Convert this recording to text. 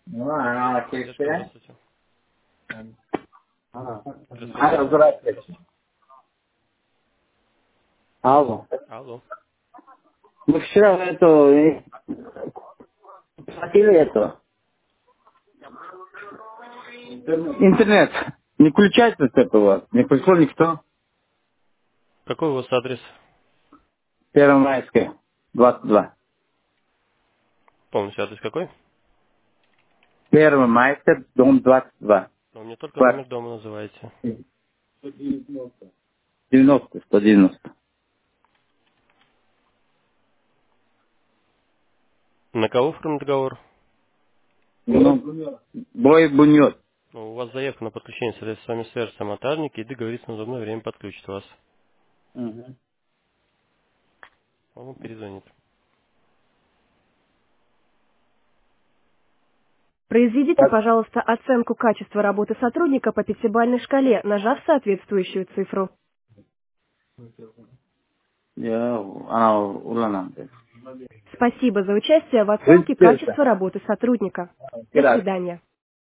Ну, она Поддержка, кешкера. здравствуйте. Здравствуйте. Алло, здравствуйте. Алло. Алло. Мы вчера платили это. Интернет. Не включается это у вас? Не пришел никто? Какой у вас адрес? Первомайская, 22. Полностью адрес какой? Первомайская, дом 22. Ну, мне только номер Квартира дома называете. 90, 190. На кого оформлен договор? Ну, бой бунет. Ну, у вас заявка на подключение средств с вами свяжется монтажник и договорится на удобное время подключит вас. Он вам перезвонит. Произведите, пожалуйста, оценку качества работы сотрудника по пятибалльной шкале, нажав соответствующую цифру. Я, она уланам. Спасибо за участие в оценке Вы качества работы сотрудника. До это. свидания.